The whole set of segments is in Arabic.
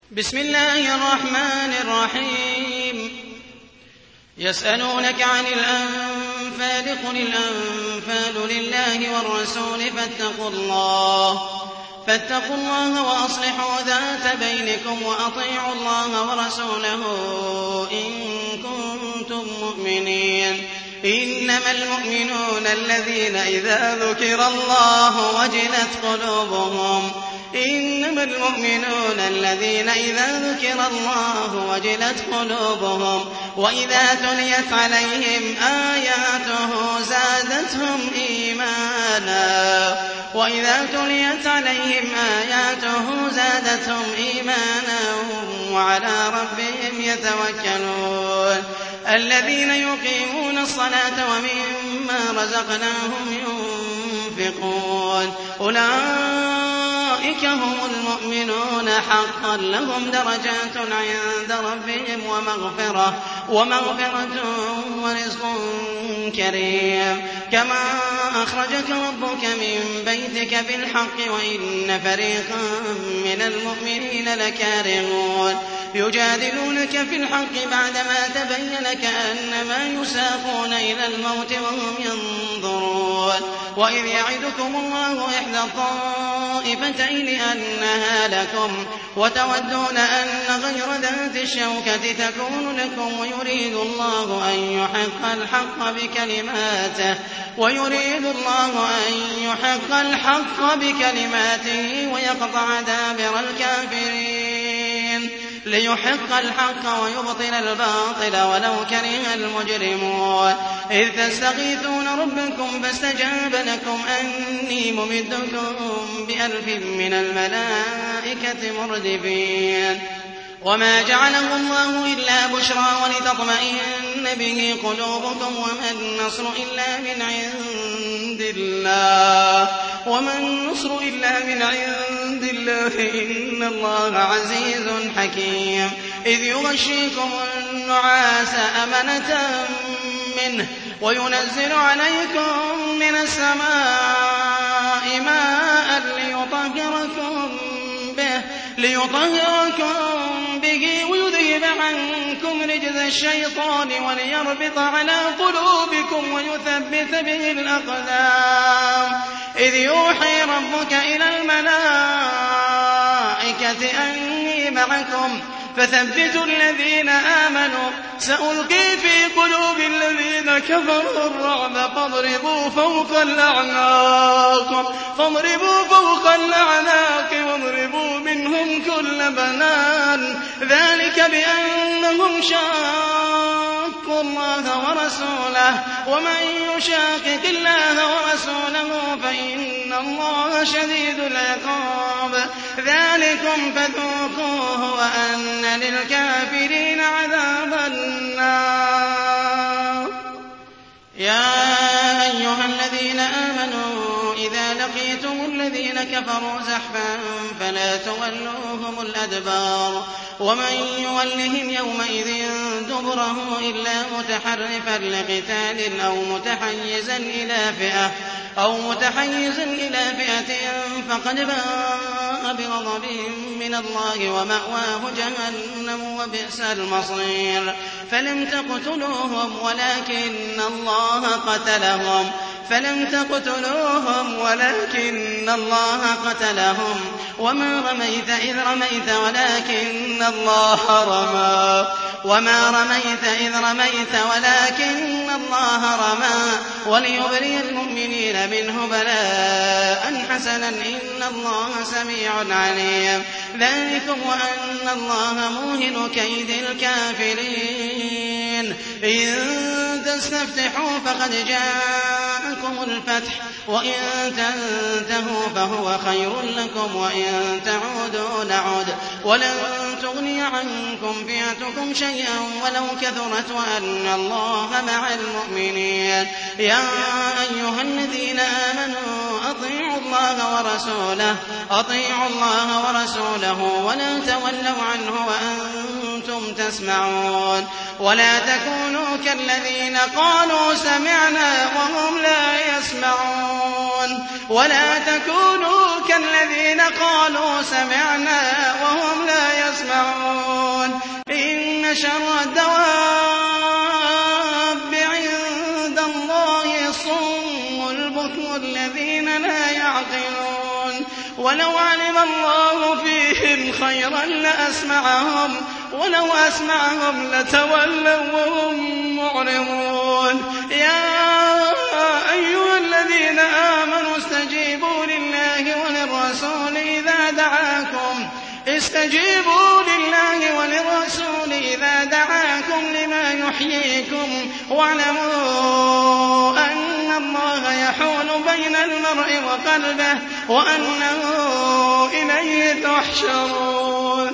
بسم الله الرحمن الرحيم يسألونك عن الأنفال قل الأنفال لله والرسول فاتقوا الله وأصلحوا ذات بينكم وأطيعوا الله ورسوله إن كنتم مؤمنين إنما المؤمنون الذين إذا ذكر الله وجلت قلوبهم وإذا تليت عليهم آياته زادتهم إيمانا وعلى ربهم يتوكلون الذين يقيمون الصلاة ومما رزقناهم ينفقون أولئك هم المؤمنون حقا لهم درجات عند ربهم ومغفرة ورزق كريم كما أخرجك ربك من بيتك بالحق وإن فريقا من المؤمنين لكارهون يجادلونك في الحق بعدما تبين كأنما يساقون إلى الموت وهم ينظرون وإذ يعدكم الله إحدى الطائفتين أنها لكم وتودون أن غير ذات الشوكة تكون لكم ويريد الله أن يحق الحق بكلماته ويقطع دابر الكافرين ليحق الحق ويبطل الباطل ولو كره المجرمون إذ تستغيثون ربكم فاستجاب لكم أني ممدكم ب1000 من الملائكة مردفين وما جعله الله إلا بشرى ولتطمئن به قلوبكم وما النصر إلا من عند الله إن الله عزيز حكيم إذ يغشيكم النعاس أمنة منه وينزل عليكم من السماء ماء ليطهركم به ويذهب عنكم رجز الشيطان وليربط على قلوبكم ويثبت به الأقدام إذ يوحي ربك إلى الملائكة أني معكم فثبتوا الذين آمنوا سألقي في قلوب الذين كفروا الرعب فاضربوا فوق الأعناق واضربوا منهم كل بنان ذلك بأنهم شاقوا الله ورسوله ومن يشاقق الله ورسوله فإن الله شديد العقاب ذلكم فذوقوه وأن للكافرين عذاب النار يا أيها الذين آمنوا إذا لقيتم الذين كفروا زحفا فلا تولوهم الأدبار ومن يولهم يومئذ دبره إلا متحرفا لقتال أو متحيزا إلى فئة فقد باء بغضب من الله ومأواه جهنم وبئس المصير فلم تقتلوهم ولكن الله قتلهم وما رميت إذ رميت ولكن الله رمى وليبري المؤمنين منه بلاء حسنا إن الله سميع عليم ذلكم وأن الله موهن كيد الكافرين إن تستفتحوا فقد جاءكم الفتح وإن تنتهوا فهو خير لكم وإن تعودوا نعد ولن تغني عنكم فئتكم شيئا ولو كثرت وأن الله مع المؤمنين يا أيها الذين آمنوا أطيعوا الله ورسوله ولا تولوا عنه وأنتم كنتم تسمعون ولا تكونوا كالذين قالوا سمعنا وهم لا يسمعون ولا تكونوا كالذين قالوا سمعنا وهم لا يسمعون إن شر الدواب عند الله الصم البكم الذين لا يعقلون ولو علم الله فيهم خيرا لأسمعهم ولو أسمعهم لتولوا وهم معرضون يا أيها الذين آمنوا استجيبوا لله وللرسول إذا دعاكم لما يحييكم واعلموا أن الله يحول بين المرء وقلبه وأنه إليه تحشرون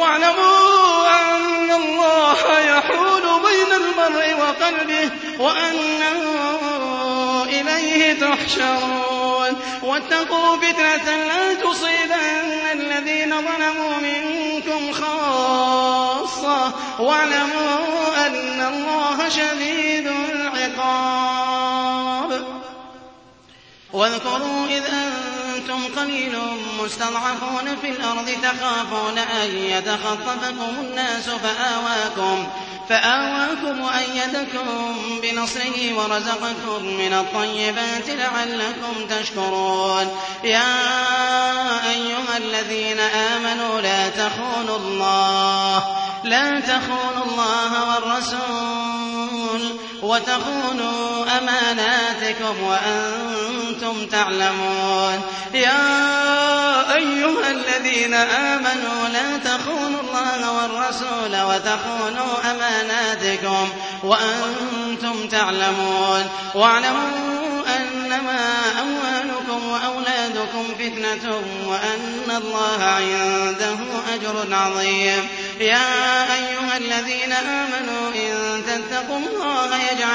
واتقوا فتنة لا تصيبن الذين ظلموا منكم خاصة واعلموا أن الله شديد العقاب واذكروا إذ أنتم قليل مستضعفون في الأرض تخافون أن يتخطفكم الناس فآواكم وأيدكم بنصره ورزقكم من الطيبات لعلكم تشكرون يا أيها الذين آمنوا لا تخونوا الله والرسول وتخونوا أماناتكم وأنتم تعلمون يا أيها الذين آمنوا لا تخونوا الله والرسول وتخونوا أماناتكم وأنتم تعلمون واعلموا أنما أموالكم وأولادكم فتنة وأن الله عنده أجر عظيم يا أيها الذين آمنوا إن تتقوا الله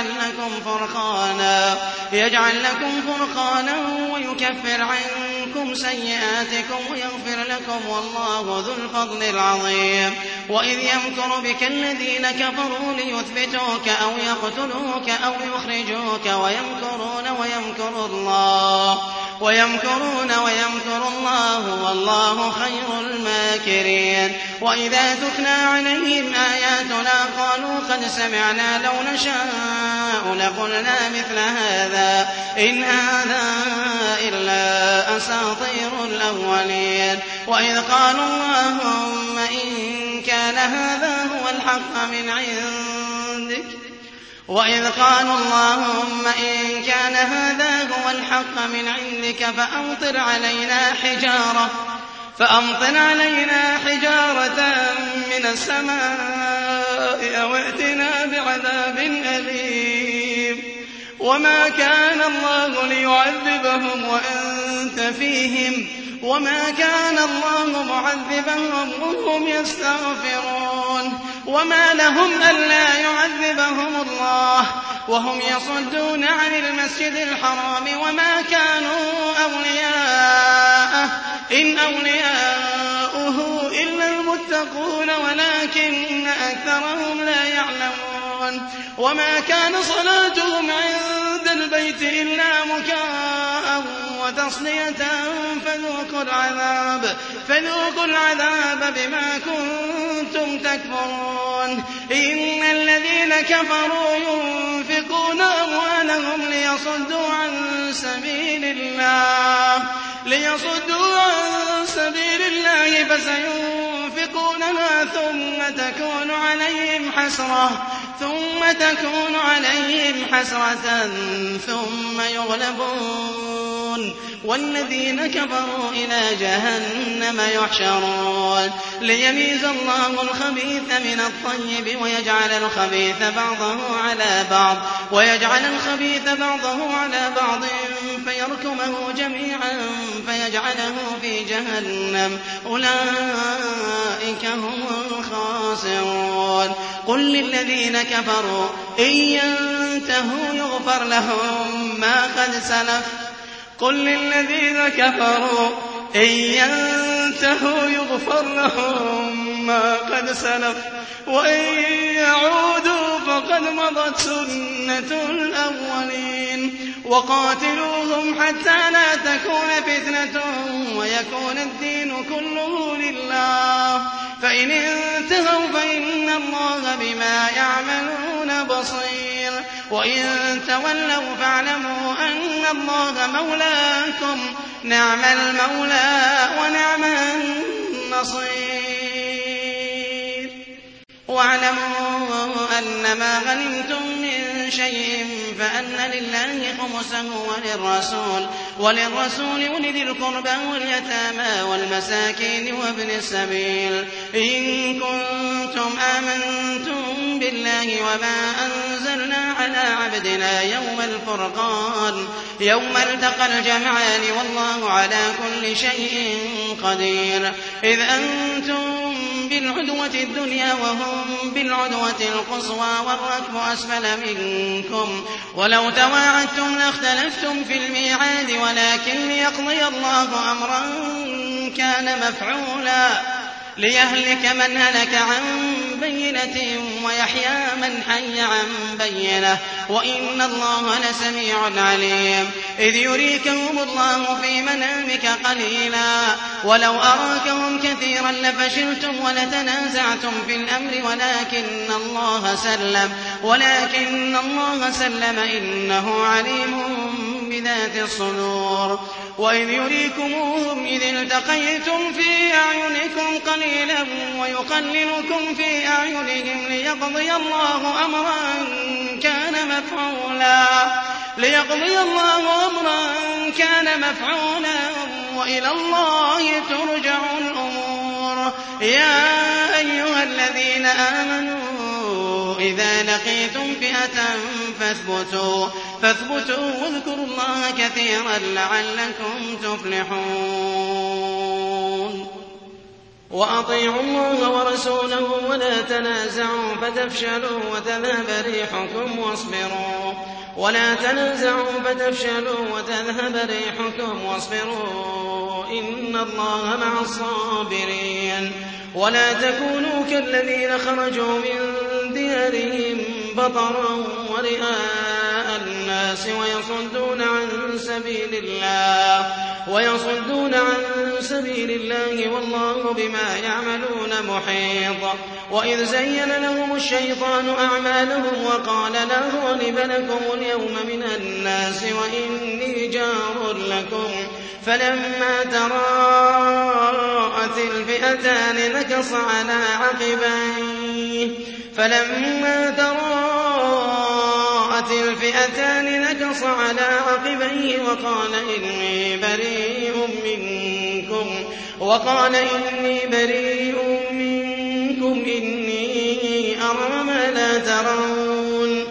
يجعل لكم فرقانا ويكفر عنكم سيئاتكم ويغفر لكم والله ذو الفضل العظيم وإذ يمكر بك الذين كفروا ليثبتوك أو يقتلوك أو يخرجوك ويمكرون ويمكر الله والله خير الماكرين وإذا تتلى عليهم آياتنا قالوا قد سمعنا لو نشاء لقلنا مثل هذا إن هذا إلا أساطير الأولين وإذ قالوا اللهم إن كان هذا هو الحق من عندك فأمطر علينا حجارة من السماء أو ائتنا بعذاب أليم وما كان الله ليعذبهم وأنت فيهم وما كان الله معذبهم وهم يستغفرون وما لهم ألا يعذبهم الله وهم يصدون عن المسجد الحرام وما كانوا أولياءه إن أولياؤه إلا المتقون ولكن أكثرهم لا يعلمون وما كان صلاتهم عند البيت إلا مكاء وتصدية فذوقوا العذاب بما كنتم تكفرون إن الذين كفروا ينفقون أموالهم ليصدوا عن سبيل الله فسينفقونها ثم تكون عليهم حسرة ثم يغلبون والذين كفروا إلى جهنم يحشرون ليميز الله الخبيث من الطيب ويجعل الخبيث بعضه على بعض فيركمه جميعا فيجعله في جهنم أولئك هم الخاسرون قل للذين كفروا إن ينتهوا يغفر لهم ما قد سلف وإن يعودوا فقد مضت سنة الأولين وقاتلوهم حتى لا تكون فتنة ويكون الدين كله لله فإن انتهوا فإن الله بما يعملون بصير وإن تولوا فاعلموا أن الله مولاكم نعم المولى ونعم النصير واعلموا أنما غنمتم من شيء فأن لله خمسه وللرسول ولذي القربى واليتامى والمساكين وابن السبيل إن كنتم آمنتم بالله وما أنزلنا على عبدنا يوم الفرقان يوم التقى الجمعان والله على كل شيء قدير إذ أنتم بالعدوة الدنيا وهم بالعدوة القصوى والركب أسفل منكم ولو تواعدتم لاختلفتم في الميعاد ولكن ليقضي الله أمرا كان مفعولا ليهلك من هلك عن بينة ويحيى من حي عن بينة وإن الله لسميع عليم إذ يريكهم الله في منامك قليلا ولو أراكهم كثيرا لفشلتم ولتنازعتم في الأمر ولكن الله سلم إنه عليم بذات الصدور وإذ يريكموهم إذ التقيتم في أعينكم قليلا ويقللكم في أعينهم ليقضي الله أمرا كان مفعولا وإلى الله ترجع الأمور يا أيها الذين آمنوا إذا لقيتم فئة فاثبتوا واذكروا الله كثيرا لعلكم تفلحون وأطيعوا الله ورسوله ولا تنازعوا فتفشلوا وتذهب ريحكم واصبروا إن الله مع الصابرين ولا تكونوا كالذين خرجوا من ديارهم بطرا ورئاء الناس ويصدون عن سبيل الله والله بما يعملون محيط وإذ زين لهم الشيطان أعمالهم وقال لا غالب لكم اليوم من الناس وإني جار لكم فلما تراءت الفئتان نكص على عقبيه وقال إني بريء منكم إني أرى ما لا ترون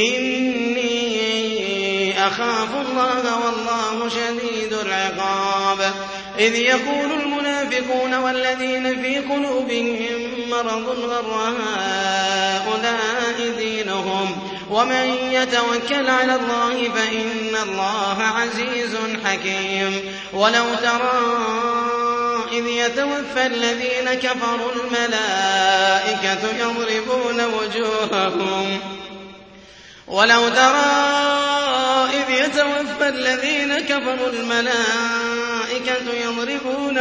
إني أخاف الله والله شديد العقاب إذ يقول المنافقون والذين في قلوبهم مرض غر هؤلاء دينهم ومن يتوكل على الله فإن الله عزيز حكيم ولو ترى إذ يتوفى الذين كفروا الملائكة يضربون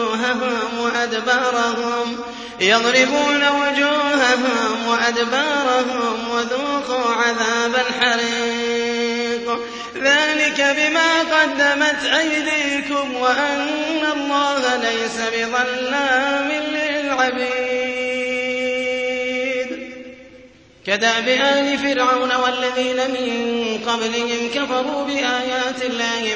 وجوههم وأدبارهم وذوقوا عذاب الحريق ذلك بما قدمت أيديكم وأن الله ليس بظلام للعبيد كدأب آل فرعون والذين من قبلهم كفروا بآيات الله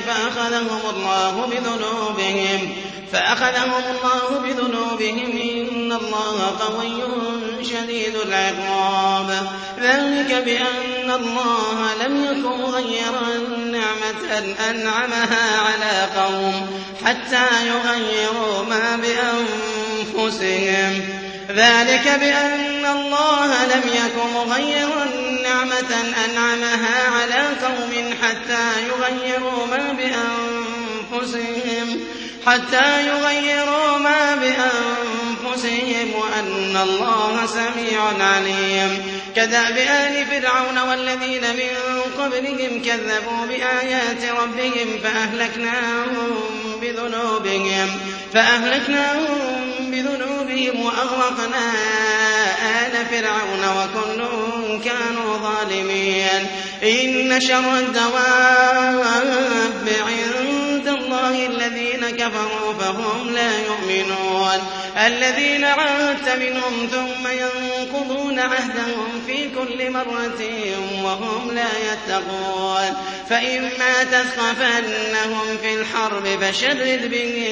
فأخذهم الله بذنوبهم إن الله قوي شديد العقاب ذلك بأن الله لم يكن مغيرا نعمة أنعمها على قوم حتى يغيروا ما أنفسهم وأن الله سميع عليم. كدأب آل فرعون والذين من قبلهم كذبوا بآيات ربهم فأهلكناهم بذنوبهم وأغرقنا آل فرعون وكل كانوا ظالمين. إن شر الدواب عند الله الذين كفروا فهم لا يؤمنون. الذين عاهدت منهم ثم ينقضون عهدهم في كل مرة وهم لا يتقون. فإما تثقفنهم في الحرب فشرد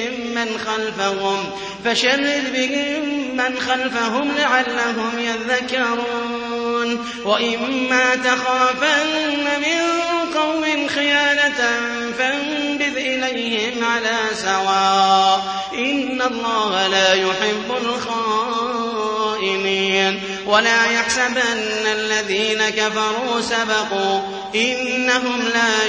بهم من خلفهم لعلهم يذكرون. وإما تخافن من قوم خيانة فانبذ إليهم على سواء إن الله لا يحب الخائنين. ولا يحسبن الذين كفروا سبقوا إنهم لا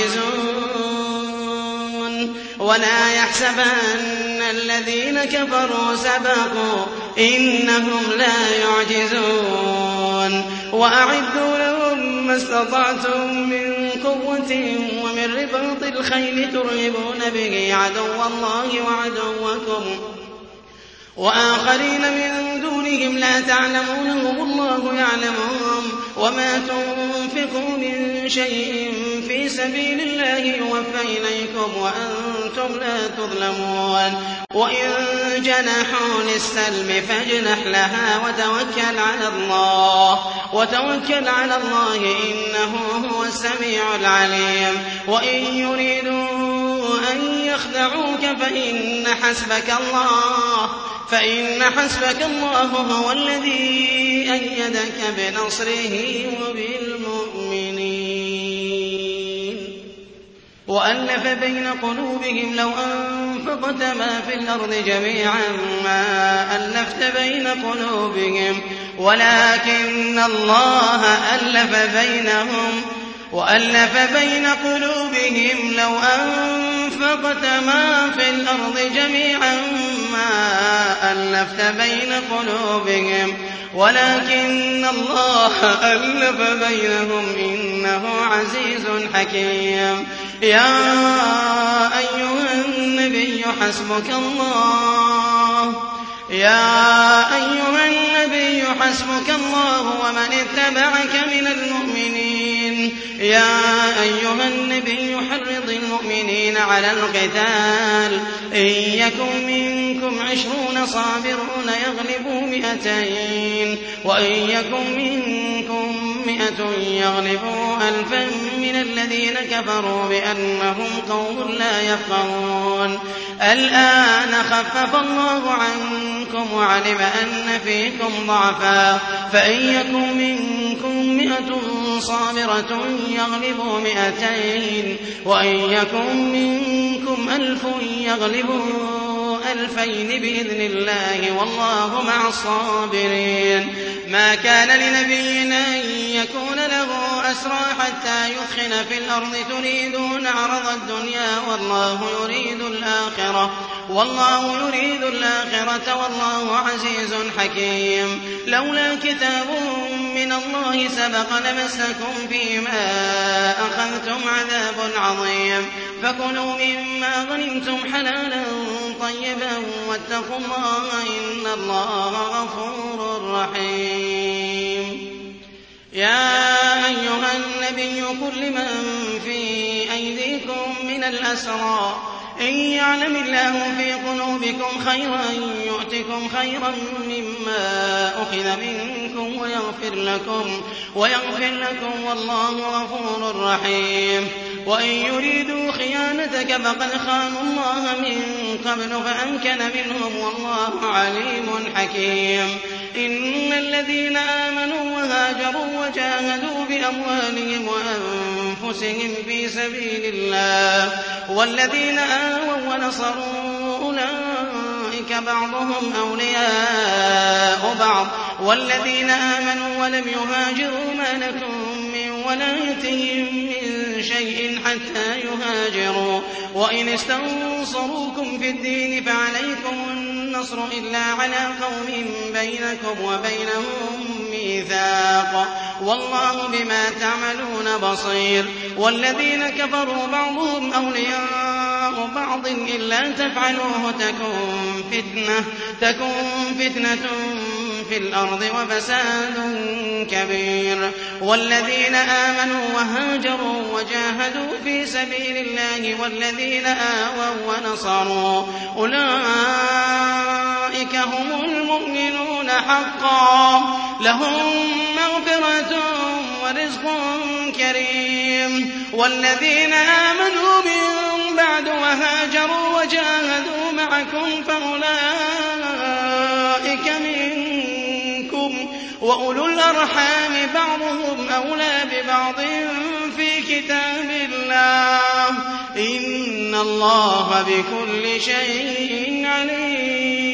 يعجزون. وأعدوا لهم ما استطعتم من قوة ومن رباط الخيل ترهبون به عدو الله وعدوكم وآخرين من دونهم لا تعلمونهم الله يعلمهم. وما تنفقوا من شيء في سبيل الله يوفى إليكم وأنتم لا تظلمون. وإن جنحوا للسلم فاجنح لها وتوكل على الله إنه هو السميع العليم. وإن يريدوا أن يخدعوك فإن حسبك الله هو الذي أيدك بنصره وبالمؤمنين. وألف بين قلوبهم لو أنفقت ما في الأرض جميعا ما ألفت بين قلوبهم ولكن الله ألف بين قلوبهم لو أنفقت ما في الأرض جميعا ما ألفت بين قلوبهم ولكن الله ألف بينهم إنه عزيز حكيم. يا أيها النبي حسبك الله ومن اتبعك من المؤمنين. يا أيها النبي حرض المؤمنين على القتال إن يكن منكم 20 صابرون يغلبوا 200 وإن يكن منكم 100 يغلبوا 1000 من الذين كفروا بأنهم قوم لا يفقهون. الآن خفف الله عنكم وعلم أن فيكم ضعفا فإن يكن منكم 100 صابرة يغلبوا 200 وإن يكن منكم 1000 يغلبوا 2000 بإذن الله والله مع الصابرين. ما كان لنبي أن يكون له أسرى حتى يثخن في الأرض تريدون عرض الدنيا والله يريد الآخرة والله عزيز حكيم. لولا كتاب من الله سبق لمسكم فيما أخذتم عذاب عظيم. فكلوا مما غنمتم حلالا طيبا واتقوا الله إن الله غفور رحيم. يا أيها النبي قل لمن في أيديكم من الأسرى إن يعلم الله في قلوبكم خيرا يؤتكم خيرا مما أخذ منكم ويغفر لكم والله غفور رحيم. وإن يريدوا خيانتك فقد خانوا الله من قبل فأمكن منهم والله عليم حكيم. إن الذين آمنوا وهاجروا وجاهدوا بأموالهم وأنفسهم في سبيل الله والذين آووا ونصروا أولئك بعضهم أولياء بعض والذين آمنوا ولم يهاجروا ما لكم من ولايتهم من شيء حتى يهاجروا وإن استنصروكم في الدين فعليكم النصر إلا على قوم بينكم وبينهم ميثاق والله بما تعملون بصير والذين كفروا بعضهم أولياء بعض إلا تفعلوه تكن فتنة في الأرض وفساد كبير والذين آمنوا وهاجروا وجاهدوا في سبيل الله والذين آووا ونصروا أولئك هم المؤمنون حقا لهم مغفرة ورزق كريم والذين آمنوا من بعد وهاجروا وجاهدوا معكم فأولئك منكم وأولو الأرحام بعضهم أولى ببعض في كتاب الله إن الله بكل شيء عليم.